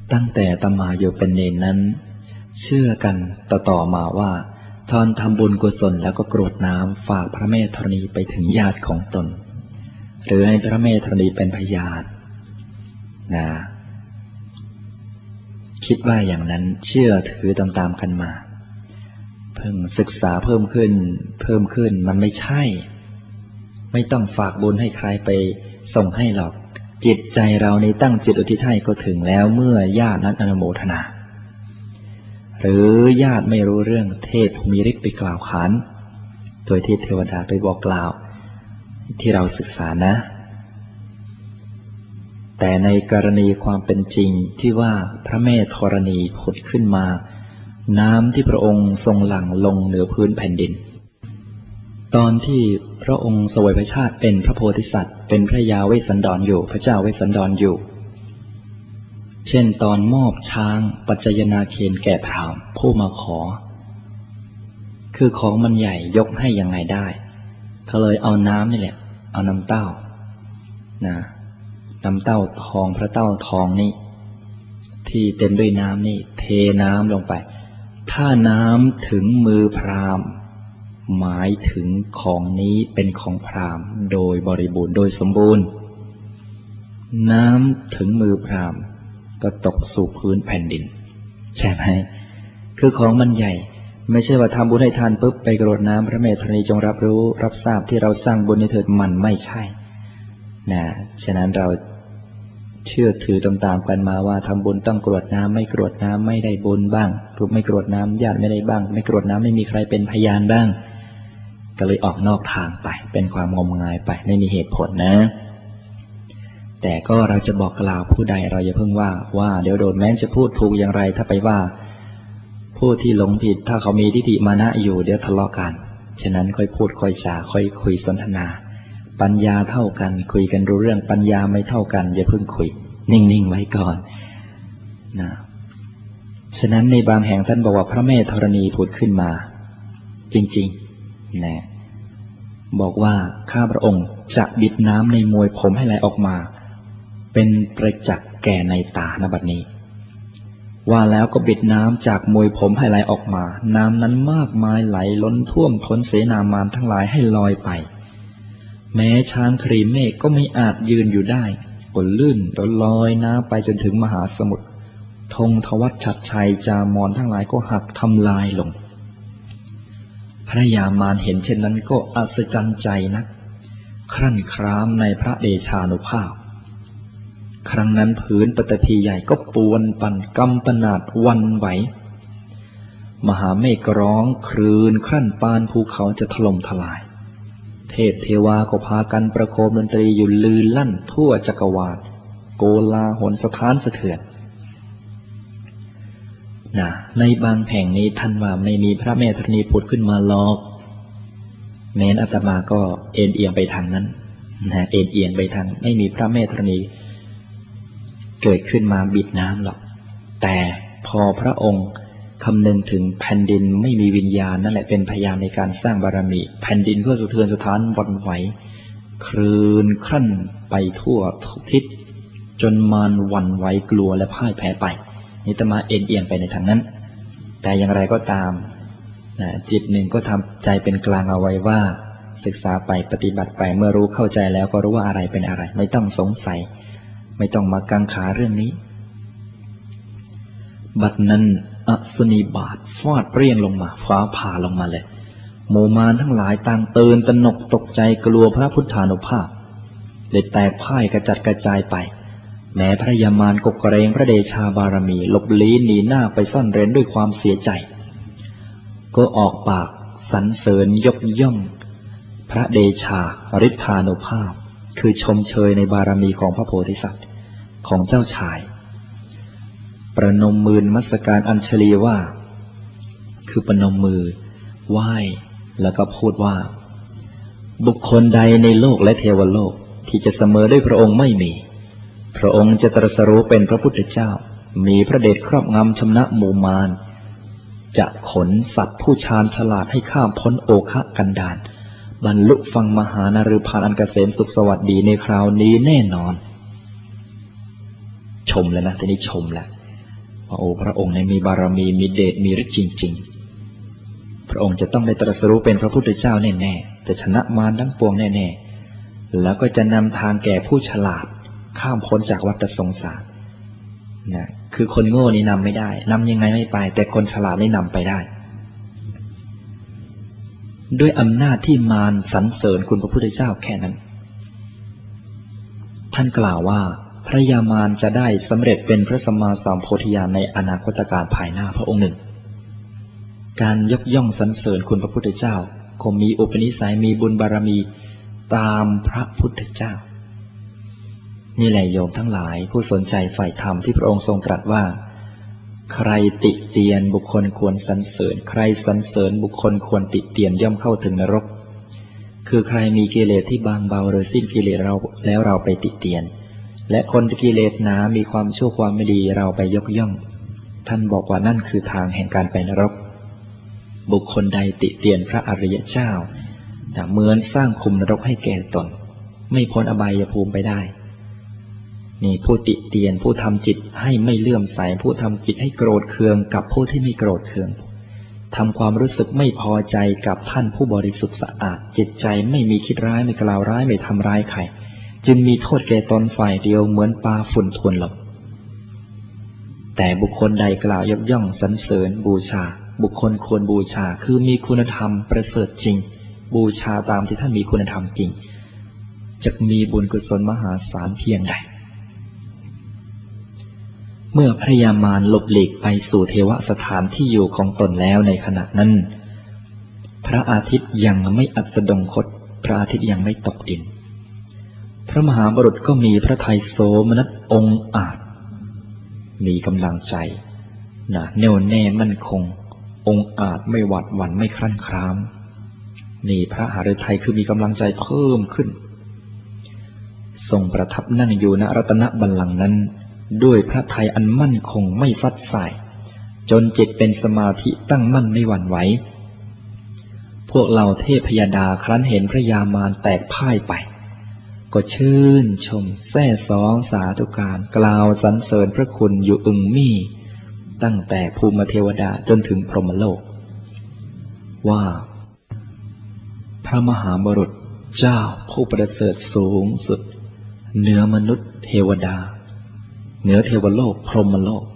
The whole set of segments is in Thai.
ตั้งแต่อาตมาอยู่เป็นเณรนั้นเชื่อกันต่อมาว่าตอนทำบุญกุศลแล้วก็กรวดน้ำฝากพระแม่ธรณีไปถึงญาติของตนหรือให้พระแม่ธรณีเป็นพยานนะคิดว่าอย่างนั้นเชื่อถือตามๆกันมาเพิ่งศึกษาเพิ่มขึ้นมันไม่ใช่ไม่ต้องฝากบุญให้ใครไปส่งให้หรอกจิตใจเรานี้ตั้งจิตอุทิศให้ก็ถึงแล้วเมื่อญาตินั้นอนุโมทนาหรือญาติไม่รู้เรื่องเทพมีฤทธิ์ไปกล่าวขานโดยที่เทวดาไปบอกกล่าวที่เราศึกษานะแต่ในกรณีความเป็นจริงที่ว่าพระแม่ธรณีผุดขึ้นมาน้ำที่พระองค์ทรงหลั่งลงเหนือพื้นแผ่นดินตอนที่พระองค์เสวยพระชาติเป็นพระโพธิสัตว์เป็นพระยาเวสสันดรอยู่พระเจ้าเวสสันดรอยู่เช่นตอนมอบช้างปัจจยนาเคนแก่พราหมณ์ผู้มาขอคือของมันใหญ่ยกให้ยังไงได้เขาเลยเอาน้ำนี่แหละเอาน้ำเต้านะน้ำเต้าทองพระเต้าทองนี่ที่เต็มด้วยน้ำนี่เทน้ำลงไปถ้าน้ำถึงมือพราหมณ์หมายถึงของนี้เป็นของพราหมณ์โดยบริบูรณ์โดยสมบูรณ์น้ำถึงมือพราหมณ์ก็ตกสู่พื้นแผ่นดินใช่ไหมคือของมันใหญ่ไม่ใช่ว่าทำบุญให้ทานปุ๊บไปกรวดน้ำพระแม่ธรณีจงรับรู้รับทราบที่เราสร้างบุญในเถิดมันไม่ใช่นะฉะนั้นเราเชื่อถือตามๆกันมาว่าทำบุญต้องกรวดน้ำไม่กรวดน้ำไม่ได้บุญบ้างหรือไม่กรวดน้ำญาติไม่ได้บ้างไม่กรวดน้ำไม่มีใครเป็นพยานบ้างก็เลยออกนอกทางไปเป็นความงมงายไปไม่มีเหตุผลนะแต่ก็เราจะบอกกล่าวผู้ใดเราอย่าเพิ่งว่าเดี๋ยวโดนแม้จะพูดถูกอย่างไรถ้าไปว่าผู้ที่หลงผิดถ้าเขามีทิฏฐิมานะอยู่เดี๋ยวทะเลาะกันฉะนั้นค่อยพูดค่อยจาค่อยคุยสนทนาปัญญาเท่ากันคุยกันรู้เรื่องปัญญาไม่เท่ากันอย่าเพิ่งคุยนิ่งๆไว้ก่อนนะฉะนั้นในบางแห่งท่านบอกว่าพระแม่ธรณีผุดขึ้นมาจริงๆนะบอกว่าข้าพระองค์จะบิดน้ำในมวยผมให้ไหลออกมาเป็นประจักษ์แก่ในตาณบัดนี้ว่าแล้วก็บิดน้ำจากมวยผมให้ไหลออกมาน้ำนั้นมากมายไหลล้นท่วมท้นเสนามารทั้งหลายให้ลอยไปแม้ช้างครีเมฆก็ไม่อาจยืนอยู่ได้บนลื่นแล้วลอยน้ำไปจนถึงมหาสมุทรธงทวัชชัดชัยจามรทั้งหลายก็หักทำลายลงพระยามารเห็นเช่นนั้นก็อัศจรรย์ใจนักครั่นครามในพระเดชานุภาพครั้งนั้นผืนปฐพีใหญ่ก็ปวนปั่นกำปนาดวันไหวมหาเมฆร้องครืนครั่นปานภูเขาจะถล่มทลายเทพเทวาก็พากันประโคมดนตรีอยู่ลือลั่นทั่วจักรวาลโกลาหลสถานสะเทือนนะในบางแห่งนี้ท่านว่าไม่มีพระแม่ธรณีผุดขึ้นมาหรอกแม้นอาตมาก็เอ็นเอียงไปทางนั้นนะเอ็นเอียงไปทางไม่มีพระแม่ธรณีเกิดขึ้นมาบิดน้ำหรอกแต่พอพระองค์คำนึงถึงแผ่นดินไม่มีวิญญาณนั่นแหละเป็นพยานในการสร้างบารมีแผ่นดินก็สะเทือนสะท้านวันไหวครืนครั่นไปทั่วทุกทิศจนมารหวั่นไหวกลัวและพ่ายแพ้ไปนิตมาเอ็นเอียงไปในทางนั้นแต่อย่างไรก็ตามจิตหนึ่งก็ทำใจเป็นกลางเอาไว้ว่าศึกษาไปปฏิบัติไปเมื่อรู้เข้าใจแล้วก็รู้ว่าอะไรเป็นอะไรไม่ต้องสงสัยไม่ต้องมากังขาเรื่องนี้บัดนั้นอสุนีบาทฟาดเปรี้ยงลงมาฟ้าผ่าลงมาเลยหมู่มารทั้งหลายต่างตื่นตระหนกตกใจกลัวพระพุทธานุภาพเลยแตกพ่ายกระจัดกระจายไปแม้พระยามารก็เกรงพระเดชาบารมีหลบลี้หนีหน้าไปซ่อนเร้นด้วยความเสียใจก็ออกปากสรรเสริญยกย่องพระเดชาฤทธานุภาพคือชมเชยในบารมีของพระโพธิสัตว์ของเจ้าชายประนมมือนมัสการอัญชลีว่าคือประนมมือไหว้แล้วก็พูดว่าบุคคลใดในโลกและเทวโลกที่จะเสมอด้วยพระองค์ไม่มีพระองค์จะตรัสรู้เป็นพระพุทธเจ้ามีพระเดชครอบงำชำนะหมู่มารจะขนสัตว์ผู้ชาญฉลาดให้ข้ามพ้นโอคะกันดารบรรลุฟังมหานาฤพานอันเกษมสุขสวัสดีในคราวนี้แน่นอนชมแล้วนะทีนี้ชมแล้วโอ้พระองค์มีบารมีมีเดชมีฤทธิ์จริงๆพระองค์จะต้องได้ตรัสรู้เป็นพระพุทธเจ้าแน่ๆจะชนะมารทั้งปวงแน่ๆแล้วก็จะนำทางแก่ผู้ฉลาดข้ามพ้นจากวัฏสงสารนะคือคนโง่นี่นำไม่ได้นำยังไงไม่ไปแต่คนฉลาดนี่นำไปได้ด้วยอำนาจที่มารสรรเสริญคุณพระพุทธเจ้าแค่นั้นท่านกล่าวว่าพระยามารจะได้สำเร็จเป็นพระสัมมาสัมโพธิญาณในอนาคตการภายหน้าพระองค์หนึ่งการยกย่องสรรเสริญคุณพระพุทธเจ้าคงมีอุปนิสัยมีบุญบารมีตามพระพุทธเจ้านี่แหละโยมทั้งหลายผู้สนใจใฝ่ธรรมที่พระองค์ทรงตรัสว่าใครติเตียนบุคคลควรสรรเสริญใครสรรเสริญบุคคลควรติเตียนย่อมเข้าถึงนรกคือใครมีกิเลสที่บางเบาหรือสิ้นกิเลสเราแล้วเราไปติเตียนและคนกิเลสหนามีความชั่วความไม่ดีเราไปยกย่องท่านบอกว่านั่นคือทางแห่งการไปนรกบุคคลใดติเตียนพระอริยเจ้าเหมือนสร้างคุมนรกให้แก่ตนไม่พ้นอบายภูมิไปได้นี่ผู้ติเตียนผู้ทำจิตให้ไม่เลื่อมใสผู้ทำจิตให้โกรธเคืองกับผู้ที่ไม่โกรธเคืองทำความรู้สึกไม่พอใจกับท่านผู้บริสุทธิ์สะอาดจิตใจไม่มีคิดร้ายไม่กล่าวร้ายไม่ทำร้ายใครจึงมีโทษแก่ตนฝ่ายเดียวเหมือนปลาฝุ่นทวนลมแต่บุคคลใดกล่าวยกย่องสรรเสริญบูชาบุคคลควรบูชาคือมีคุณธรรมประเสริฐจริงบูชาตามที่ท่านมีคุณธรรมจริงจะมีบุญกุศลมหาศาลเพียงใดเมื่อพระยามารหลบหลีกไปสู่เทวสถานที่อยู่ของตนแล้วในขณะนั้นพระอาทิตย์ยังไม่อัสดงคตพระอาทิตย์ยังไม่ตกดินพระมหาบุรุษก็มีพระทัยโสมนัสองอาจมีกำลังใจแน่วแน่มั่นคงองอาจไม่หวาดหวั่นไม่ครั่นคร้ามนี่พระหฤทัยคือมีกำลังใจเพิ่มขึ้นทรงประทับนั่งอยู่ณรัตนบัลลังก์นั้นด้วยพระทัยอันมั่นคงไม่ฟัดสายจนจิตเป็นสมาธิตั้งมั่นไม่หวั่นไหวพวกเหล่าเทพยดาครั้นเห็นพระยามารแตกพ่ายไปก็ชื่นชมแซ่สองสาธุการกล่าวสรรเสริญพระคุณอยู่อึงมี่ตั้งแต่ภูมิเทวดาจนถึงพรหมโลกว่าพระมหาบุรุษเจ้าผู้ประเสริฐสูงสุดเหนือมนุษย์เทวดาเหนือเทวโลกพรหมโลก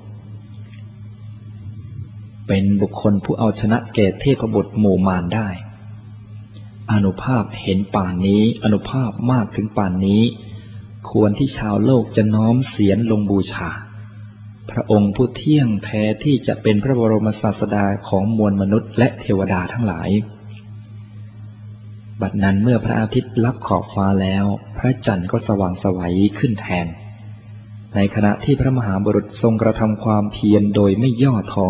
เป็นบุคคลผู้เอาชนะแก่เทพบุตรหมู่มารได้อานุภาพเห็นป่านนี้อานุภาพมากถึงป่านนี้ควรที่ชาวโลกจะน้อมเสียรลงบูชาพระองค์ผู้เที่ยงแท้ที่จะเป็นพระบรมศาสดาของมวลมนุษย์และเทวดาทั้งหลายบัดนั้นเมื่อพระอาทิตย์ลับขอบฟ้าแล้วพระจันทร์ก็สว่างไสวขึ้นแทนในขณะที่พระมหาบุรุษทรงกระทำความเพียรโดยไม่ย่อท้อ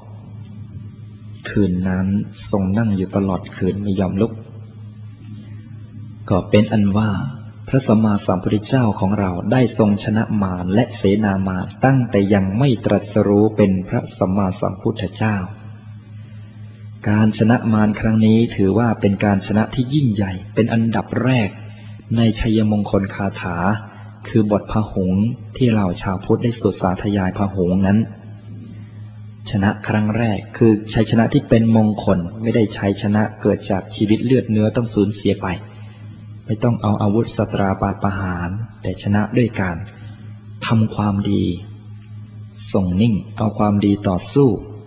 คืนนั้นทรงนั่งอยู่ตลอดคืนไม่ยอมลุกก็เป็นอันว่าพระสัมมาสัมพุทธเจ้าของเราได้ทรงชนะมารและเสนามารตั้งแต่ยังไม่ตรัสรู้เป็นพระสัมมาสัมพุทธเจ้าการชนะมารครั้งนี้ถือว่าเป็นการชนะที่ยิ่งใหญ่เป็นอันดับแรกในชัยมงคลคาถาคือบทพหงส์ที่เหล่าชาวพุทธได้สวดสาธยายพหงส์นั้นชนะครั้งแรกคือชัยชนะที่เป็นมงคลไม่ได้ชัยชนะเกิดจากชีวิตเลือดเนื้อต้องสูญเสียไปไม่ต้องเอาอาวุธศัตราปาประหารแต่ชนะด้วยการทำความดีทรงนิ่งเอาความดีต่อสู้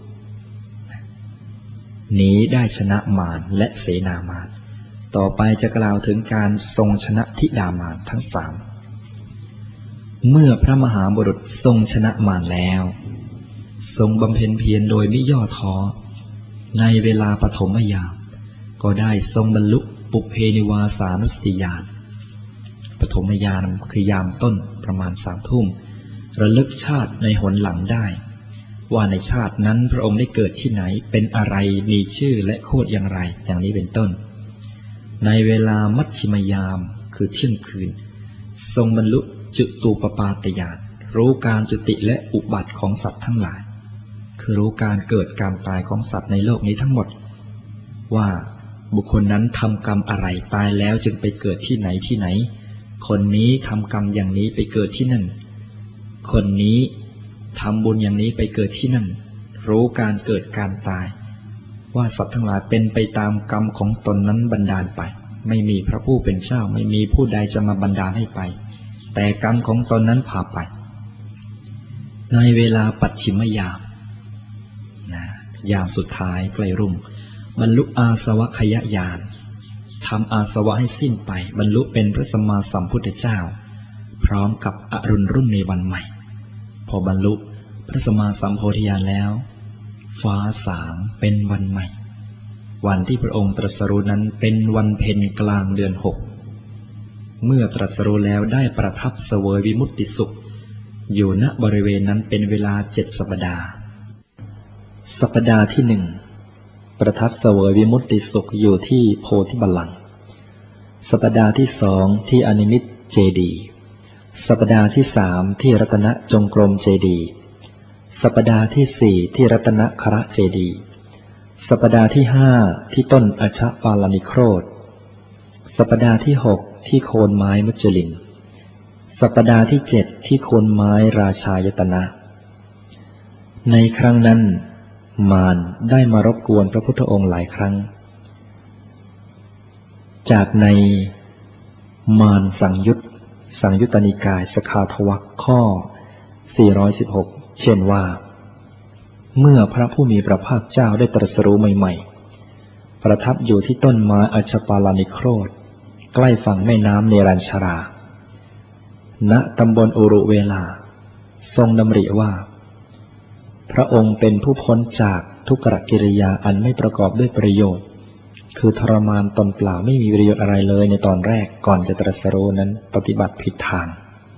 นี้ได้ชนะมารและเสนามารต่อไปจะกล่าวถึงการทรงชนะธิดามารทั้งสามเมื่อพระมหาบุรุษทรงชนะมารแล้วทรงบำเพ็ญเพียรโดยไม่ย่อท้อในเวลาปฐมยามก็ได้ทรงบรรลุปุพเพนิวาสานุสติญาณปฐมยามคือยามต้นประมาณ3 ทุ่มระลึกชาติในหนหลังได้ว่าในชาตินั้นพระองค์ได้เกิดที่ไหนเป็นอะไรมีชื่อและโคตรอย่างไรอย่างนี้เป็นต้นในเวลามัชฌิมยามคือเที่ยงคืนทรงบรรลุจุตูปปาตญาณรู้การจุติและอุบัติของสัตว์ทั้งหลายคือรู้การเกิดการตายของสัตว์ในโลกนี้ทั้งหมดว่าบุคคลนั้นทำกรรมอะไรตายแล้วจึงไปเกิดที่ไหนที่ไหนคนนี้ทำกรรมอย่างนี้ไปเกิดที่นั่นคนนี้ทำบุญอย่างนี้ไปเกิดที่นั่นรู้การเกิดการตายว่าสัตว์ทั้งหลายเป็นไปตามกรรมของตนนั้นบันดาลไปไม่มีพระผู้เป็นเจ้าไม่มีผู้ใดจะมาบันดาลให้ไปแต่กรรมของตนนั้นพาไปในเวลาปัจฉิมยามยามสุดท้ายใกล้รุ่งบรรลุอาสวะขยญาณทำอาสวะให้สิ้นไปบรรลุเป็นพระสัมมาสัมพุทธเจ้าพร้อมกับอรุณรุ่งในวันใหม่พอบรรลุพระสัมมาสัมโพธิญาณแล้วฟ้าสางเป็นวันใหม่วันที่พระองค์ตรัสรู้นั้นเป็นวันเพ็ญกลางเดือน6เมื่อตรัสรู้แล้วได้ประทับเสวยวิมุตติสุขอยู่ณบริเวณนั้นเป็นเวลา7 สัปดาห์สัปดาห์ที่1ประทับเสวยวิมุตติสุขอยู่ที่โพธิบัลลังก์สัปดาห์ที่2ที่อนิมิตเจดีย์สัปดาห์ที่3ที่รัตนจงกรมเจดีย์สัปดาห์ที่4ที่รัตนคระเจดีย์สัปดาห์ที่5ที่ต้นอชปาลนิโครธสัปดาห์ที่6ที่โคนไม้มุจลินสัปดาห์ที่7ที่โคนไม้ราชายตนะในครั้งนั้นมารได้มารบกวนพระพุทธองค์หลายครั้งจากในมารสังยุตตนิกายสขาทวรรคข้อ416เช่นว่าเมื่อพระผู้มีพระภาคเจ้าได้ตรัสรู้ใหม่ๆประทับอยู่ที่ต้นไม้อชปาลนิโครธใกล้ฝั่งแม่น้ำเนรัญชราณตำบลอุรุเวลาทรงดำริว่าพระองค์เป็นผู้พ้นจากทุกขกิริยาอันไม่ประกอบด้วยประโยชน์คือทรมานตนเปล่าไม่มีประโยชน์อะไรเลยในตอนแรกก่อนจะตรัสรู้นั้นปฏิบัติผิดทาง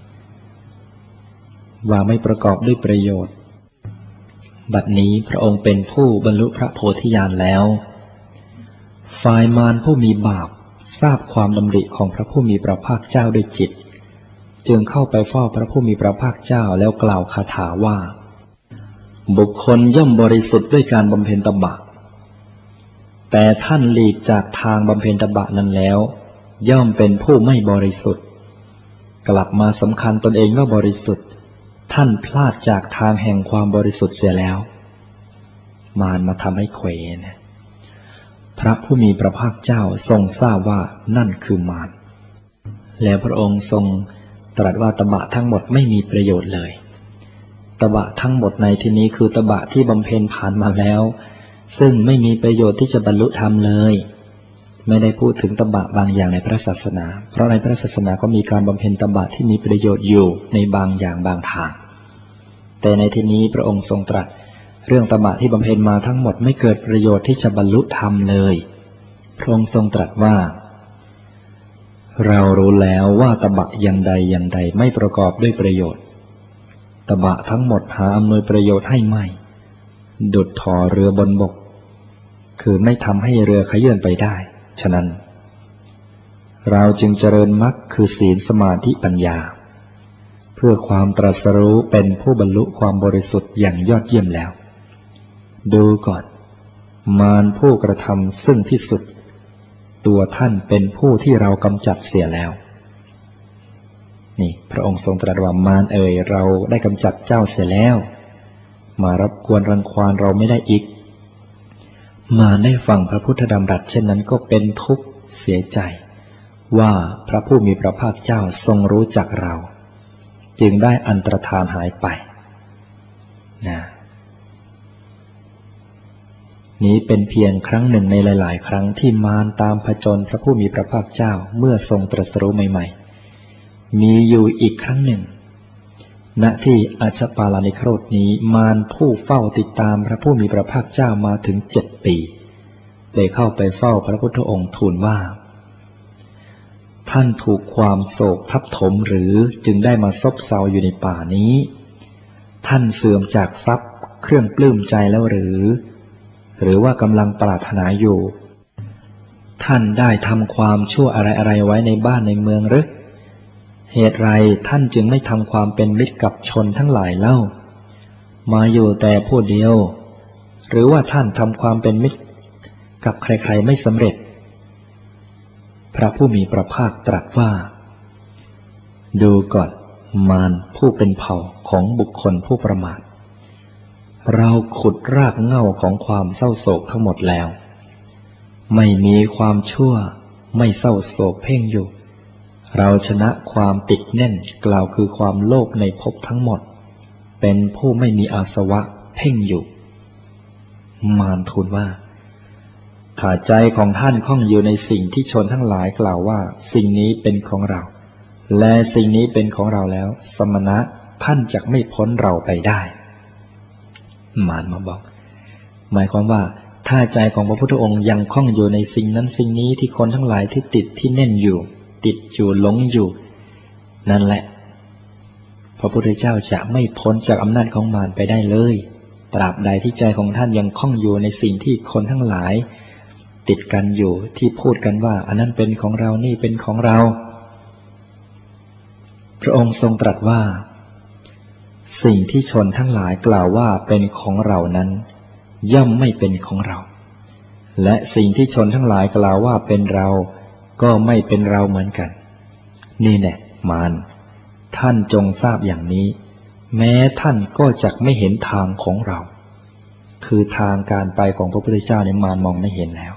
ว่าไม่ประกอบด้วยประโยชน์บัดนี้พระองค์เป็นผู้บรรลุพระโพธิญาณแล้วฝ่ายมารผู้มีบาปทราบความดำริของพระผู้มีพระภาคเจ้าด้วยจิตจึงเข้าไปเฝ้าพระผู้มีพระภาคเจ้าแล้วกล่าวคาถาว่าบุคคลย่อมบริสุทธิ์ด้วยการบำเพ็ญตบะแต่ท่านหลีกจากทางบำเพ็ญตบะนั้นแล้วย่อมเป็นผู้ไม่บริสุทธิ์กลับมาสำคัญตนเองว่าบริสุทธิ์ท่านพลาดจากทางแห่งความบริสุทธิ์เสียแล้วมารมาทำให้เขวนะพระผู้มีพระภาคเจ้าทรงทราบว่านั่นคือมารแล้วพระองค์ทรงตรัสว่าตบะทั้งหมดไม่มีประโยชน์เลยตบะทั้งหมดในที่นี้คือตบะที่บำเพ็ญผ่านมาแล้วซึ่งไม่มีประโยชน์ที่จะบรรลุธรรมเลยไม่ได้พูดถึงตบะบางอย่างในพระศาสนาเพราะในพระศาสนาก็มีการบำเพ็ญตบะที่มีประโยชน์อยู่ในบางอย่างบางทางแต่ในที่นี้พระองค์ทรงตรัสเรื่องตบะที่บำเพ็ญมาทั้งหมดไม่เกิดประโยชน์ที่จะบรรลุธรรมเลยพระองค์ทรงตรัสว่าเรารู้แล้วว่าตบะอย่างใดอย่างใดไม่ประกอบด้วยประโยชน์ตบะทั้งหมดหาอำนวยประโยชน์ให้ไม่ดุจถ่อเรือบนบกคือไม่ทำให้เรือขยื่นไปได้ฉะนั้นเราจึงเจริญมรรคคือศีลสมาธิปัญญาเพื่อความตรัสรู้เป็นผู้บรรลุความบริสุทธิ์อย่างยอดเยี่ยมแล้วดูก่อนมารผู้กระทำซึ่งที่สุดตัวท่านเป็นผู้ที่เรากำจัดเสียแล้วนี่พระองค์ทรงตรัสว่ามารเอ๋ยเราได้กำจัดเจ้าเสียแล้วมารบกวนรังควานเราไม่ได้อีกมารได้ฟังพระพุทธดำรัสเช่นนั้นก็เป็นทุกข์เสียใจว่าพระผู้มีพระภาคเจ้าทรงรู้จักเราจึงได้อันตรธานหายไปนี้เป็นเพียงครั้งหนึ่งในหลายๆครั้งที่มารตามผจญพระผู้มีพระภาคเจ้าเมื่อทรงตรัสรู้ใหม่ๆมีอยู่อีกครั้งหนึ่งณที่อชปาลนิโครธนี้มารผู้เฝ้าติดตามพระผู้มีพระภาคเจ้ามาถึง7 ปีได้เข้าไปเฝ้าพระพุทธองค์ทูลว่าท่านถูกความโศกทับถมหรือจึงได้มาซบเซาอยู่ในป่านี้ท่านเสื่อมจากทรัพย์เครื่องปลื้มใจแล้วหรือว่ากำลังปรารถนาอยู่ท่านได้ทำความชั่วอะไรๆไว้ในบ้านในเมืองหรือเหตุไรท่านจึงไม่ทำความเป็นมิตรกับชนทั้งหลายเล่ามาอยู่แต่ผู้เดียวหรือว่าท่านทำความเป็นมิตรกับใครๆไม่สำเร็จพระผู้มีพระภาคตรัสว่าดูก่อนมารผู้เป็นเผ่าของบุคคลผู้ประมาทเราขุดรากเหง้าของความเศร้าโศกทั้งหมดแล้วไม่มีความชั่วไม่เศร้าโศกเพ่งอยู่เราชนะความติดแน่นกล่าวคือความโลภในภพทั้งหมดเป็นผู้ไม่มีอาสวะเพ่งอยู่มารทูลว่าถ้าใจของท่านคล้องอยู่ในสิ่งที่ชนทั้งหลายกล่าวว่าสิ่งนี้เป็นของเราและสิ่งนี้เป็นของเราแล้วสมณะท่านจักไม่พ้นเราไปได้มารมาบอกหมายความว่าถ้าใจของพระพุทธองค์ยังคล้องอยู่ในสิ่งนั้นสิ่งนี้ที่คนทั้งหลายที่ติดที่แน่นอยู่ติดอยู่หลงอยู่นั่นแหละพระพุทธเจ้าจะไม่พ้นจากอำนาจของมารไปได้เลยตราบใดที่ใจของท่านยังคล้องอยู่ในสิ่งที่คนทั้งหลายติดกันอยู่ที่พูดกันว่าอันนั้นเป็นของเรานี่เป็นของเราพระองค์ทรงตรัสว่าสิ่งที่ชนทั้งหลายกล่าวว่าเป็นของเรานั้นย่อมไม่เป็นของเราและสิ่งที่ชนทั้งหลายกล่าวว่าเป็นเราก็ไม่เป็นเราเหมือนกันนี่แหละมารท่านจงทราบอย่างนี้แม้ท่านก็จักไม่เห็นทางของเราคือทางการไปของพระพุทธเจ้าในมารมองไม่เห็นแล้ว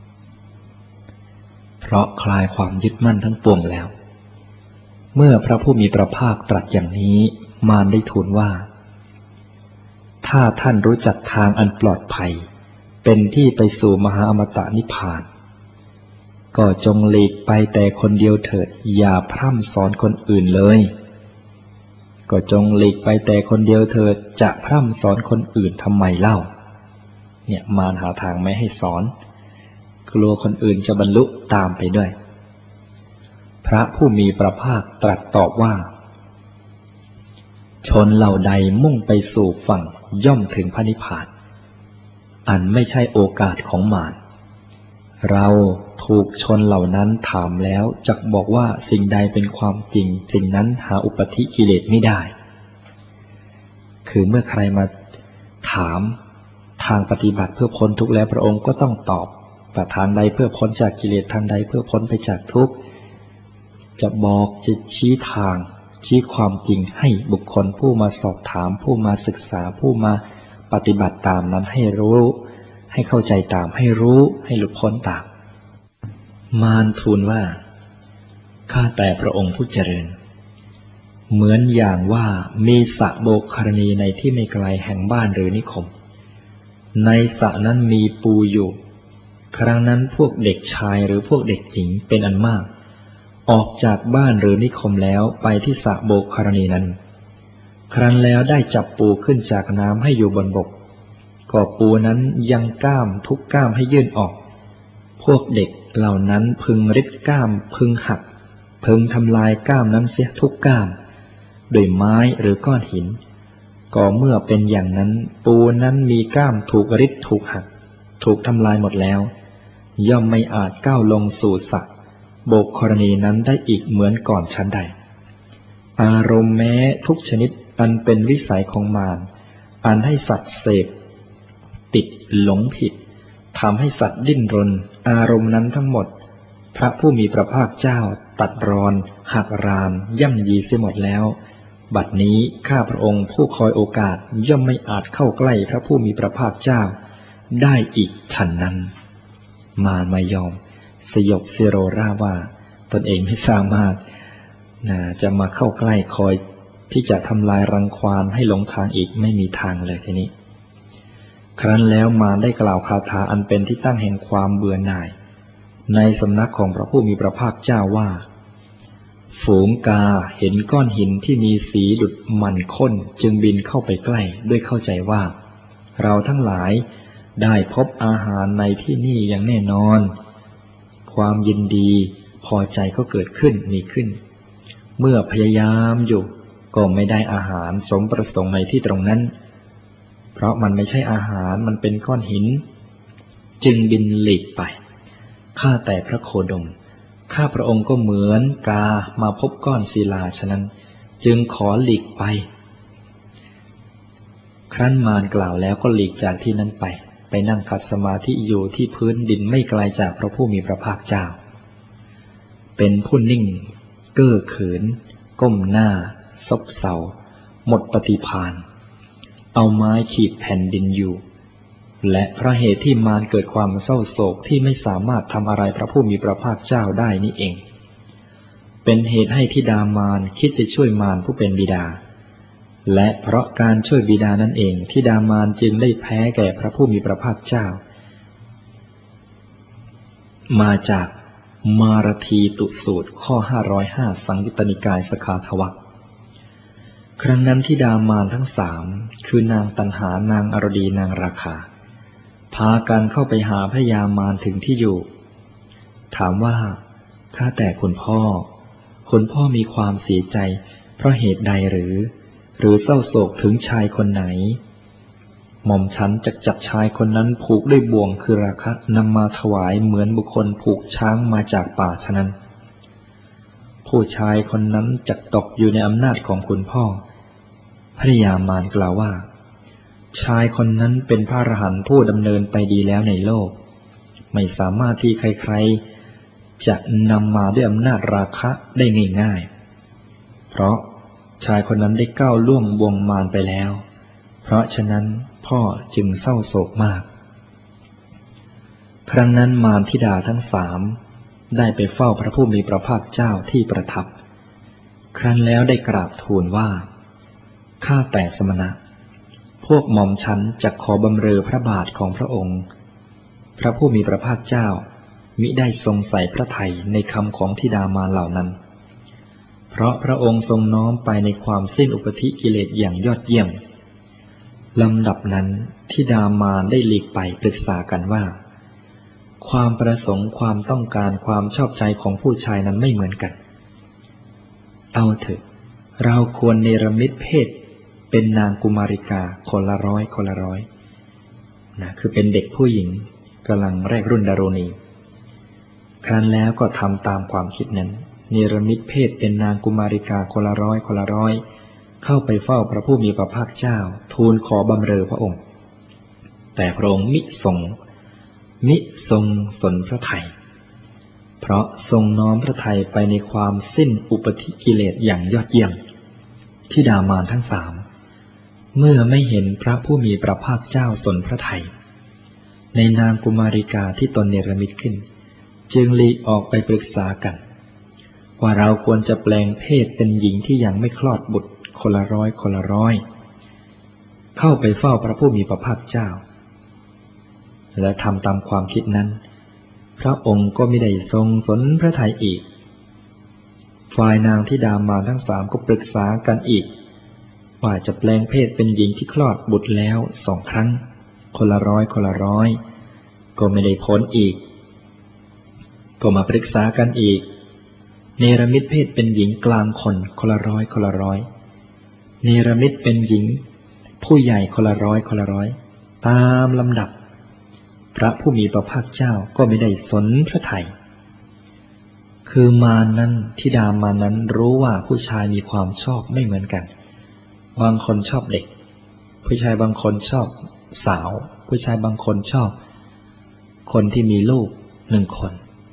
เพราะคลายความยึดมั่นทั้งปวงแล้วเมื่อพระผู้มีพระภาคตรัสอย่างนี้มารได้ทูลว่าถ้าท่านรู้จักทางอันปลอดภัยเป็นที่ไปสู่มหาอมตะนิพพานก็จงหลีกไปแต่คนเดียวเถิดอย่าพร่ำสอนคนอื่นเลยก็จงหลีกไปแต่คนเดียวเถิดจะพร่ำสอนคนอื่นทำไมเล่าเนี่ยมารหาทางไม่ให้สอนกลัวคนอื่นจะบรรลุตามไปด้วยพระผู้มีพระภาคตรัสตอบว่าชนเหล่าใดมุ่งไปสู่ฝั่งย่อมถึงพระนิพพานอันไม่ใช่โอกาสของมารเราถูกชนเหล่านั้นถามแล้วจักบอกว่าสิ่งใดเป็นความจริงสิ่งนั้นหาอุปธิกิเลสไม่ได้คือเมื่อใครมาถามทางปฏิบัติเพื่อพ้นทุกข์แล้วพระองค์ก็ต้องตอบว่าทางใดเพื่อพ้นจากกิเลสทางใดเพื่อพ้นไปจากทุกข์จะบอกจะชี้ทางชี้ความจริงให้บุคคลผู้มาสอบถามผู้มาศึกษาผู้มาปฏิบัติตามนั้นให้รู้ให้เข้าใจตามให้รู้ให้หลุดพ้นตามมารทูลว่าข้าแต่พระองค์ผู้เจริญเหมือนอย่างว่ามีสระโบกครณีในที่ไม่ไกลแห่งบ้านหรือนิคมในสระนั้นมีปูอยู่ครั้งนั้นพวกเด็กชายหรือพวกเด็กหญิงเป็นอันมากออกจากบ้านหรือนิคมแล้วไปที่สระโบกครณีนั้นครั้นแล้วได้จับปูขึ้นจากน้ำให้อยู่บนบกก็ปูนั้นยังก้ามทุกก้ามให้ยื่นออกพวกเด็กเหล่านั้นพึงริดก้ามพึงหักพึงทำลายก้ามนั้นเสียทุกก้ามด้วยไม้หรือก้อนหินก็เมื่อเป็นอย่างนั้นปูนั้นมีก้ามถูกริดถูกหักถูกทำลายหมดแล้วย่อมไม่อาจก้าวลงสู่สระโบกครณีนั้นได้อีกเหมือนก่อนชั้นใดอารมณ์แม้ทุกชนิดอันเป็นวิสัยของมารอันให้สัตว์เสพติดหลงผิดทำให้สัตว์ดิ้นรนอารมณ์นั้นทั้งหมดพระผู้มีพระภาคเจ้าตัดรอนหักรานย่ำยีเสียหมดแล้วบัดนี้ข้าพระองค์ผู้คอยโอกาสย่อมไม่อาจเข้าใกล้พระผู้มีพระภาคเจ้าได้อีกฉันนั้นมารไม่ยอมสยบสิโรราว่าตนเองไม่สามารถจะมาเข้าใกล้คอยที่จะทำลายรังควานให้หลงทางอีกไม่มีทางเลยทีนี้ครั้นแล้วมารได้กล่าวคาถาอันเป็นที่ตั้งแห่งความเบื่อหน่ายในสำนักของพระผู้มีพระภาคเจ้าว่าฝูงกาเห็นก้อนหินที่มีสีดุจมันข้นจึงบินเข้าไปใกล้ด้วยเข้าใจว่าเราทั้งหลายได้พบอาหารในที่นี่อย่างแน่นอนความยินดีพอใจก็เกิดขึ้นมีขึ้นเมื่อพยายามอยู่ก็ไม่ได้อาหารสมประสงค์ในที่ตรงนั้นเพราะมันไม่ใช่อาหารมันเป็นก้อนหินจึงบินหลีกไปข้าแต่พระโคดมข้าพระองค์ก็เหมือนกามาพบก้อนศิลาฉะนั้นจึงขอหลีกไปครั้นมารกล่าวแล้วก็หลีกจากที่นั้นไปนั่งขัดสมาธิอยู่ที่พื้นดินไม่ไกลจากพระผู้มีพระภาคเจ้าเป็นผู้นิ่งเก้อเขินก้มหน้าซบเซาหมดปฏิภาณเอาไม้ขีดแผ่นดินอยู่และเพราะเหตุที่มารเกิดความเศร้าโศกที่ไม่สามารถทำอะไรพระผู้มีพระภาคเจ้าได้นี่เองเป็นเหตุให้ธิดามารคิดจะช่วยมารผู้เป็นบิดาและเพราะการช่วยบิดานั่นเองธิดามารจึงได้แพ้แก่พระผู้มีพระภาคเจ้ามาจากมารทีตุสูตรข้อ505สังยุตตนิกายสขาทวรรคครั้งนั้นธิดามารทั้งสามคือนางตัณหานางอรดีนางราคาพากันเข้าไปหาพระยามารถึงที่อยู่ถามว่าข้าแต่คุณพ่อมีความเสียใจเพราะเหตุใดหรือเศร้าโศกถึงชายคนไหนหม่อมฉันจะจับชายคนนั้นผูกด้วยบ่วงคือราคะนำมาถวายเหมือนบุคคลผูกช้างมาจากป่าฉะนั้นผู้ชายคนนั้นจะตกอยู่ในอำนาจของคุณพ่อพระยามารกล่าวว่าชายคนนั้นเป็นพระอรหันต์ผู้ดำเนินไปดีแล้วในโลกไม่สามารถที่ใครๆจะนำมาด้วยอำนาจราคะได้ง่ายๆเพราะชายคนนั้นได้ก้าวล่วงบ่วงมารไปแล้วเพราะฉะนั้นพ่อจึงเศร้าโศกมากครั้งนั้นมารธิดาทั้งสามได้ไปเฝ้าพระผู้มีพระภาคเจ้าที่ประทับครั้นแล้วได้กราบทูลว่าข้าแต่สมณะพวกหม่อมฉันจะขอบำเรอพระบาทของพระองค์พระผู้มีพระภาคเจ้ามิได้ทรงใส่พระทัยในคำของธิดามารเหล่านั้นเพราะพระองค์ทรงน้อมไปในความสิ้นอุปธิกิเลสอย่างยอดเยี่ยมลำดับนั้นธิดามารได้หลีกไปปรึกษากันว่าความประสงค์ความต้องการความชอบใจของผู้ชายนั้นไม่เหมือนกันเอาเถอะเราควรเนรมิตเพศเป็นนางกุมาริกาคนละร้อยนะคือเป็นเด็กผู้หญิงกำลังแรกรุ่นดารุณีครั้นแล้วก็ทำตามความคิดนั้นเนรมิตเพศเป็นนางกุมาริกาคนละร้อยเข้าไปเฝ้าพระผู้มีพระภาคเจ้าทูลขอบำเรอพระองค์แต่พระองค์มิทรงสนพระทัยเพราะทรงน้อมพระทัยไปในความสิ้นอุปธิกิเลสอย่างยอดเยี่ยมธิดามารทั้งสามเมื่อไม่เห็นพระผู้มีพระภาคเจ้าสนพระทัยในนางกุมาริกาที่ตนเนรมิตขึ้นจึงหลีกออกไปปรึกษากันว่าเราควรจะแปลงเพศเป็นหญิงที่ยังไม่คลอดบุตรคนละร้อยเข้าไปเฝ้าพระผู้มีพระภาคเจ้าและทำตามความคิดนั้นพระองค์ก็มิได้ทรงสนพระทัยอีกฝ่ายนางธิดามารทั้งสามก็ปรึกษากันอีกว่าจะแปลงเพศเป็นหญิงที่คลอดบุตรแล้ว2 ครั้งคนละร้อยก็ไม่ได้ผลอีกก็มาปรึกษากันอีกเนรมิตเพศเป็นหญิงกลางคนละร้อยเนรมิตเป็นหญิงผู้ใหญ่คนละร้อยตามลำดับพระผู้มีพระภาคเจ้าก็ไม่ได้สนพระทัยคือมารนั้นธิดามารนั้นรู้ว่าผู้ชายมีความชอบไม่เหมือนกันบางคนชอบเด็กผู้ชายบางคนชอบสาวผู้ชายบางคนชอบคนที่มีลูก1 คน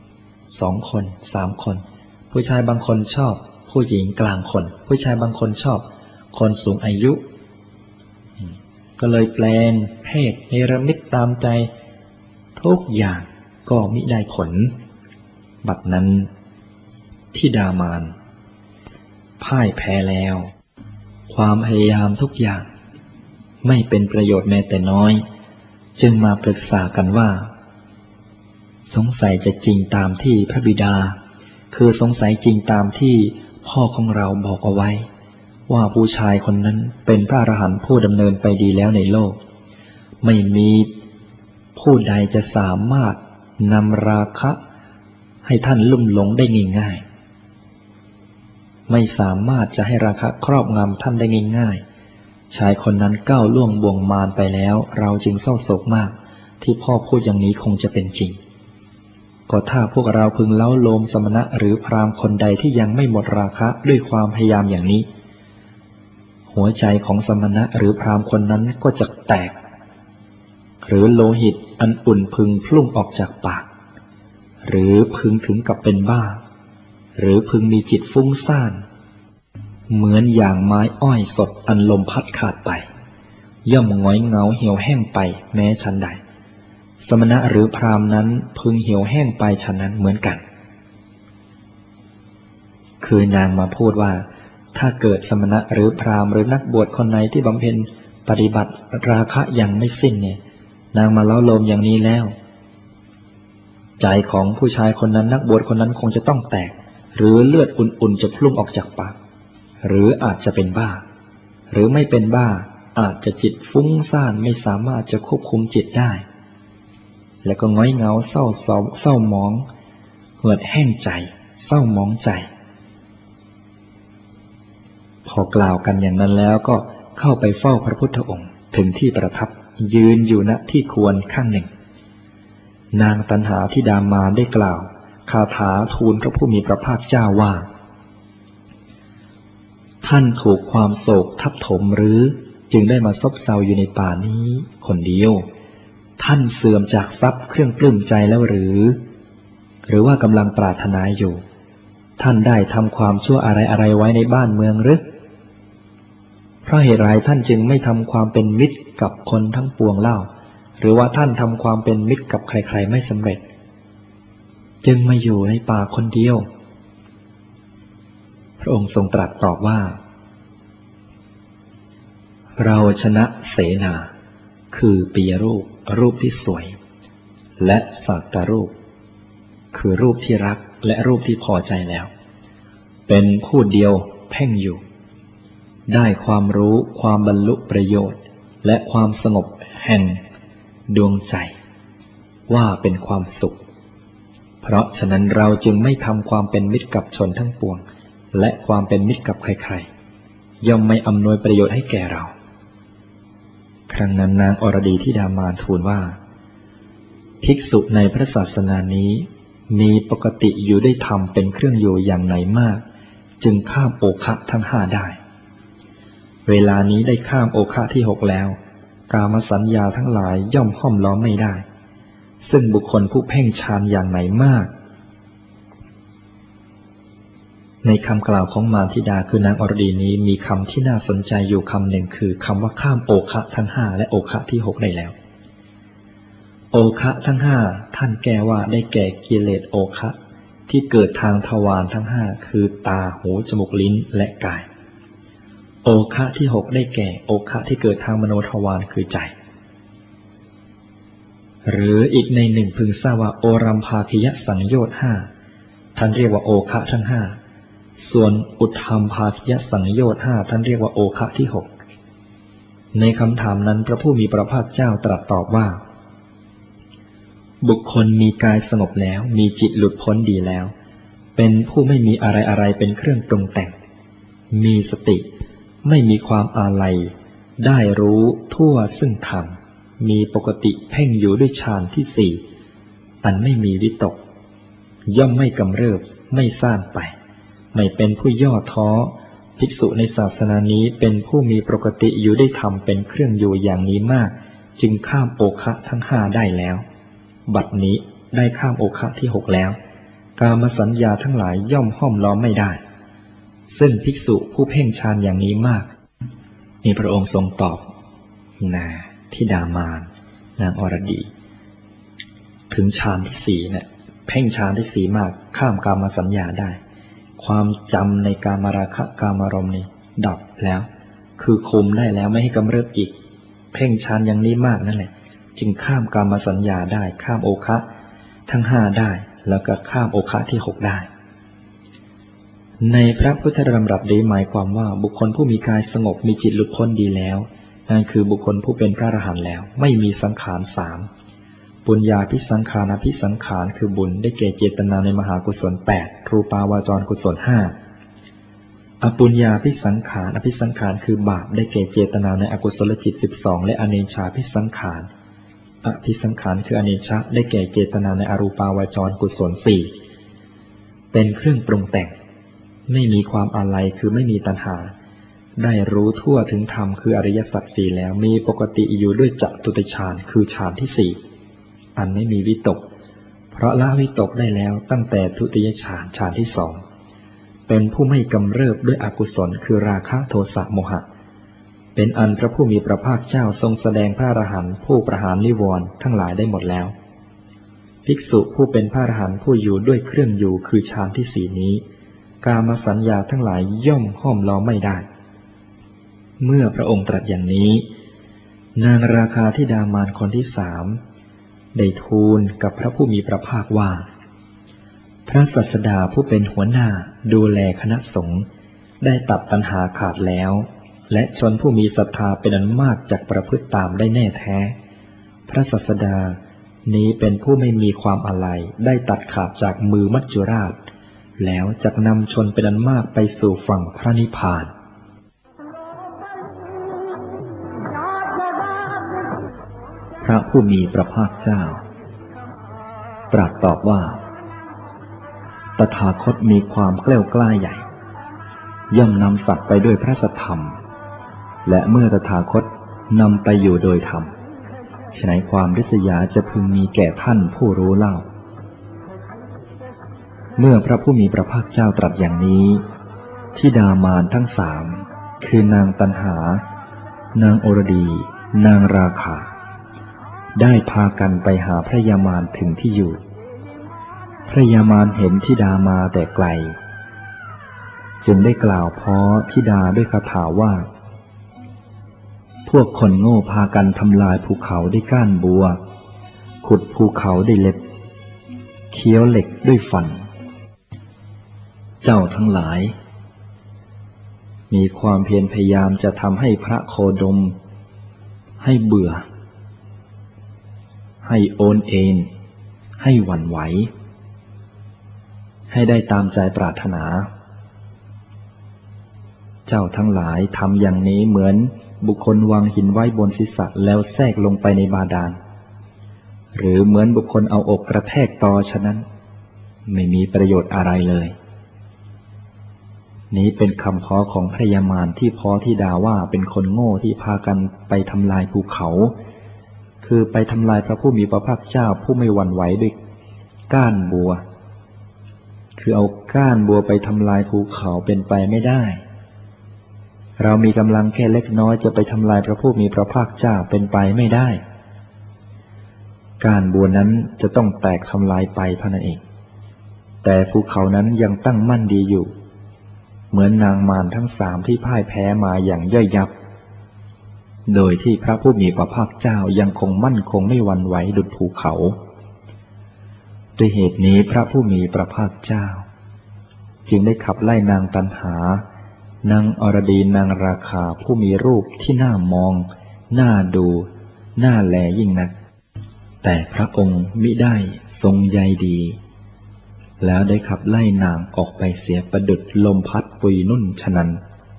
2 คน3 คนผู้ชายบางคนชอบผู้หญิงกลางคนผู้ชายบางคนชอบคนสูงอายุก็เลยแปลงเพศเนรมิตตามใจทุกอย่างก็มิได้ผลบัดนั้นธิดามารพ่ายแพ้แล้วความพยายามทุกอย่างไม่เป็นประโยชน์แม้แต่น้อยจึงมาปรึกษากันว่าสงสัยจะจริงตามที่พระบิดาคือสงสัยจริงตามที่พ่อของเราบอกเอาไว้ว่าผู้ชายคนนั้นเป็นพระอรหันต์ผู้ดำเนินไปดีแล้วในโลกไม่มีผู้ใดจะสามารถนำราคะให้ท่านลุ่มหลงได้ง่ายๆไม่สามารถจะให้ราคะครอบงำท่านได้ง่ายๆชายคนนั้นก้าวล่วงบ่วงมารไปแล้วเราจึงเศร้าโศกมากที่พ่อพูดอย่างนี้คงจะเป็นจริงก็ถ้าพวกเราพึงเล้าโลมสมณะหรือพราหมณ์คนใดที่ยังไม่หมดราคะด้วยความพยายามอย่างนี้หัวใจของสมณะหรือพราหมณ์คนนั้นก็จะแตกหรือโลหิตอันอุ่นพึงพุ่งออกจากปากหรือพึงถึงกับเป็นบ้าหรือพึงมีจิตฟุ้งซ่านเหมือนอย่างไม้อ้อยสดอันลมพัดขาดไปย่อมง้อยเหงาเหี่ยวแห้งไปแม้ฉันใดสมณะหรือพราหมณ์นั้นพึงเหี่ยวแห้งไปฉะนั้นเหมือนกันคือนางมาพูดว่าถ้าเกิดสมณะหรือพราหมณ์หรือนักบวชคนไหนที่บำเพ็ญปฏิบัติราคะยังไม่สิ้นเนี่ยนางมาเล้าโลมอย่างนี้แล้วใจของผู้ชายคนนั้นนักบวชคนนั้นคงจะต้องแตกหรือเลือดอุ่นๆจะพุ่งออกจากปากหรืออาจจะเป็นบ้าหรือไม่เป็นบ้าอาจจะจิตฟุ้งซ่านไม่สามารถจะควบคุมจิตได้แล้วก็ง้อยเหงาเศร้าหมองเหือดแห้งใจเศร้าหมองใจพอกล่าวกันอย่างนั้นแล้วก็เข้าไปเฝ้าพระพุทธองค์ถึงที่ประทับยืนอยู่ณที่ควรข้างหนึ่งนางตัณหาธิดามารได้กล่าวคาถาทูลพระผู้มีพระภาคเจ้าว่าท่านถูกความโศกทับถมหรือจึงได้มาซบเซาอยู่ในป่านี้คนเดียวท่านเสื่อมจากทรัพย์เครื่องปลื้มใจแล้วหรือว่ากำลังปรารถนาอยู่ท่านได้ทำความชั่วอะไรไว้ในบ้านเมืองหรือเพราะเหตุไรท่านจึงไม่ทำความเป็นมิตรกับคนทั้งปวงเล่าหรือว่าท่านทำความเป็นมิตรกับใครๆไม่สำเร็จจึงมาอยู่ในป่าคนเดียวพระองค์ทรงตรัสตอบว่าเราชนะเสนาคือปียรูปที่สวยและสัตตรูปคือรูปที่รักและรูปที่พอใจแล้วเป็นผู้เดียวเพ่งอยู่ได้ความรู้ความบรรลุประโยชน์และความสงบแห่งดวงใจว่าเป็นความสุขเพราะฉะนั้นเราจึงไม่ทำความเป็นมิตรกับชนทั้งปวงและความเป็นมิตรกับใครๆย่อมไม่อำนวยประโยชน์ให้แก่เราครั้งนั้นนางอรดีธิดามารทูลว่าภิกษุในพระศาสนานี้มีปกติอยู่ด้วยธรรมเป็นเครื่องอยู่อย่างไหนมากจึงข้ามโอคะทั้งห้าได้เวลานี้ได้ข้ามโอคะที่หกแล้วกามสัญญาทั้งหลายย่อมห้อมล้อมไม่ได้ซึ่งบุคคลผู้เพ่งฌานอย่างไหนมากในคำกล่าวของมารธิดาคือนางอรดีนี้มีคำที่น่าสนใจอยู่คำหนึ่งคือคำว่าข้ามโอคะทั้งห้าและโอคะที่หกได้แล้วโอคะทั้งห้าท่านแก้ว่าได้แก่กิเลสโอคะที่เกิดทางทวารทั้งห้าคือตาหูจมูกลิ้นและกายโอคะที่หกได้แก่โอคะที่เกิดทางมโนทวารคือใจหรืออีกในหนึ่งพึงทราบว่าโอรัมภาคิยสังโยชน์ห้าท่านเรียกว่าโอคะทั้งห้าส่วนอุทธัมภาคิยสังโยชน์ห้าท่านเรียกว่าโอคะที่หกในคำถามนั้นพระผู้มีพระภาคเจ้าตรัสตอบว่าบุคคลมีกายสงบแล้วมีจิตหลุดพ้นดีแล้วเป็นผู้ไม่มีอะไรเป็นเครื่องปรุงแต่งมีสติไม่มีความอาลัยได้รู้ทั่วซึ่งธรรมมีปกติเพ่งอยู่ด้วยฌานที่สี่อันไม่มีวิตกย่อมไม่กำเริบไม่ซ่านไปไม่เป็นผู้ย่อท้อภิกษุในศาสนานี้เป็นผู้มีปกติอยู่ด้วยธรรมเป็นเครื่องอยู่อย่างนี้มากจึงข้ามโอคะทั้งห้าได้แล้วบัดนี้ได้ข้ามโอคะที่หกแล้วกามสัญญาทั้งหลายย่อมห้อมล้อมไม่ได้ซึ่งภิกษุผู้เพ่งฌานอย่างนี้มากมีพระองค์ทรงตอบธิดามารนางอรดีถึงฌานที่สี่เนี่ยเพ่งฌานที่สี่มากข้ามกามสัญญาได้ความจำในกามราคะกามารมณ์นี้ดับแล้วคือคุมได้แล้วไม่ให้กำเริบอีกเพ่งฌานอย่างนี้มากนั่นแหละจึงข้ามกามสัญญาได้ข้ามโอคะทั้งห้าได้แล้วก็ข้ามโอคะที่หกได้ในพระพุทธดำรัสนี้หมายความว่าบุคคลผู้มีกายสงบมีจิตหลุดพ้นดีแล้วนั่นคือบุคคลผู้เป็นพระอรหันต์แล้วไม่มีสังขารสามปุญญาภิสังขารอภิสังขารคือบุญได้แก่เจตนาในมหากุศล8รูปาวาจรกุศล5อปุญญาภิสังขารอภิสังขารคือบาปได้แก่เจตนาในอกุศลจิต12และอเนชาภิสังขารอภิสังขารคืออเนชาได้แก่เจตนาในอรูปาวาจรกุศล4เป็นเครื่องปรุงแต่งไม่มีความอาลัยคือไม่มีตัณหาได้รู้ทั่วถึงธรรมคืออริยสัจสี่แล้วมีปกติอยู่ด้วยจตุตฌานคือฌานที่สี่อันไม่มีวิตกเพราะละวิตกได้แล้วตั้งแต่ทุติยฌานฌานที่สองเป็นผู้ไม่กำเริบด้วยอกุศลคือราคะโทสะโมหะเป็นอันพระผู้มีพระภาคเจ้าทรงแสดงพระอรหันต์ผู้ประหารนิวรณ์ทั้งหลายได้หมดแล้วภิกษุผู้เป็นพระอรหันต์ผู้อยู่ด้วยเครื่องอยู่คือฌานที่สี่นี้กามสัญญาทั้งหลายย่อมห้อมล้อมไม่ได้เมื่อพระองค์ตรัสอย่างนี้นางราคาธิดามารคนที่สามได้ทูลกับพระผู้มีพระภาคว่าพระศาสดาผู้เป็นหัวหน้าดูแลคณะสงฆ์ได้ตัดตัณหาขาดแล้วและชนผู้มีศรัทธาเป็นอันมากจักประพฤติตามได้แน่แท้พระศาสดานี้เป็นผู้ไม่มีความอาลัยได้ตัดขาดจากมือมัจจุราชแล้วจักนำชนเป็นอันมากไปสู่ฝั่งพระนิพพานพระผู้มีพระภาคเจ้าตรัสตอบว่าตถาคตมีความแกล้วกล้าใหญ่ย่อมนำสัตว์ไปด้วยพระสัทธรรมและเมื่อตถาคตนำไปอยู่โดยธรรมฉะนั้นความริษยาจะพึงมีแก่ท่านผู้รู้เล่าเมื่อพระผู้มีพระภาคเจ้าตรัสอย่างนี้ธิดามารทั้งสามคือนางตัณหานางโอรดีนางราคาได้พากันไปหาพระยามารถึงที่อยู่พระยามารเห็นธิดามาแต่ไกลจึงได้กล่าวพ้อธิดาด้วยคาถาว่าพวกคนโง่พากันทำลายภูเขาด้วยก้านบัวขุดภูเขาด้วยเล็บเคี้ยวเหล็กด้วยฟันเจ้าทั้งหลายมีความเพียรพยายามจะทำให้พระโคดมให้เบื่อให้โอนเอ็นให้หวั่นไหวให้ได้ตามใจปรารถนาเจ้าทั้งหลายทำอย่างนี้เหมือนบุคคลวางหินไว้บนศีรษะแล้วแทรกลงไปในบาดาลหรือเหมือนบุคคลเอาอกกระแทกตอฉะนั้นไม่มีประโยชน์อะไรเลยนี้เป็นคำพ้อของพระยามารที่พ้อธิดาว่าเป็นคนโง่ที่พากันไปทำลายภูเขาคือไปทำลายพระผู้มีพระภาคเจ้าผู้ไม่หวั่นไหวด้วยก้านบัวคือเอาก้านบัวไปทำลายภูเขาเป็นไปไม่ได้เรามีกำลังแค่เล็กน้อยจะไปทำลายพระผู้มีพระภาคเจ้าเป็นไปไม่ได้ก้านบัวนั้นจะต้องแตกทำลายไปเท่านั้นเองแต่ภูเขานั้นยังตั้งมั่นดีอยู่เหมือนนางมารทั้งสามที่พ่ายแพ้มาอย่างย่อยยับโดยที่พระผู้มีพระภาคเจ้ายังคงมั่นคงไม่หวั่นไหวดุจภูเขาด้วยเหตุนี้พระผู้มีพระภาคเจ้าจึงได้ขับไล่นางตัณหานางอรดีนางราคาผู้มีรูปที่น่ามองน่าดูน่าแลยิ่งนักแต่พระองค์มิได้ทรงใยดีแล้วได้ขับไล่นางออกไปเสียประดุจลมพัดปุยนุ่นฉะนั้น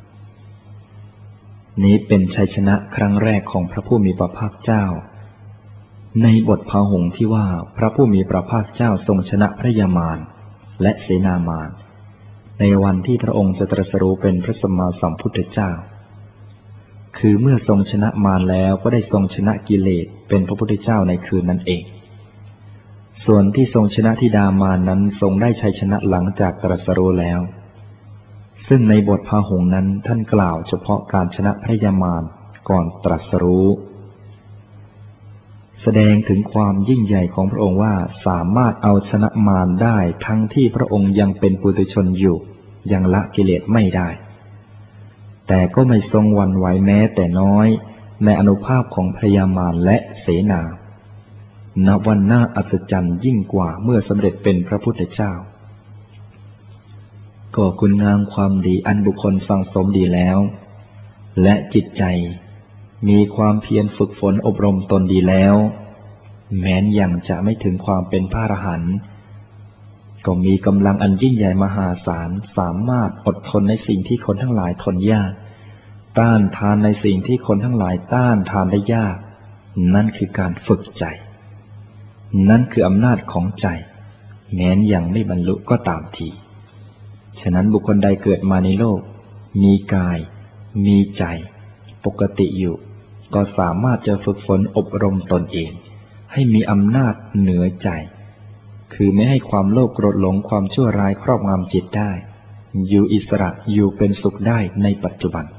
นี้เป็นชัยชนะครั้งแรกของพระผู้มีพระภาคเจ้าในบทพาหงส์ที่ว่าพระผู้มีพระภาคเจ้าทรงชนะพระยามารและเสนามารในวันที่พระองค์จะตรัสรู้เป็นพระสัมมาสัมพุทธเจ้าคือเมื่อทรงชนะมารแล้วก็ได้ทรงชนะกิเลสเป็นพระพุทธเจ้าในคืนนั้นเองส่วนที่ทรงชนะธิดามารนั้นทรงได้ชัยชนะหลังจากตรัสรู้แล้วซึ่งในบทพาหงส์นั้นท่านกล่าวเฉพาะการชนะพระยามารก่อนตรัสรู้แสดงถึงความยิ่งใหญ่ของพระองค์ว่าสามารถเอาชนะมารได้ทั้งที่พระองค์ยังเป็นปุถุชนอยู่ยังละกิเลสไม่ได้แต่ก็ไม่ทรงหวั่นไหวแม้แต่น้อยในอานุภาพของพระยามารและเสนานับวันน่าอัศจรรย์ยิ่งกว่าเมื่อสำเร็จเป็นพระพุทธเจ้าก็คุณงามความดีอันบุคคลสั่งสมดีแล้วและจิตใจมีความเพียรฝึกฝนอบรมตนดีแล้วแม้นยังจะไม่ถึงความเป็นพระอรหันต์ก็มีกำลังอันยิ่งใหญ่มหาศาลสามารถอดทนในสิ่งที่คนทั้งหลายทนยากต้านทานในสิ่งที่คนทั้งหลายต้านทานได้ยากนั่นคือการฝึกใจนั่นคืออำนาจของใจแม้นยังไม่บรรลุก็ตามทีฉะนั้นบุคคลใดเกิดมาในโลกมีกายมีใจปกติอยู่ก็สามารถจะฝึกฝนอบรมตนเองให้มีอำนาจเหนือใจคือไม่ให้ความโลภโกรธหลงความชั่วร้ายครอบงำจิตได้อยู่อิสระอยู่เป็นสุขได้ในปัจจุบัน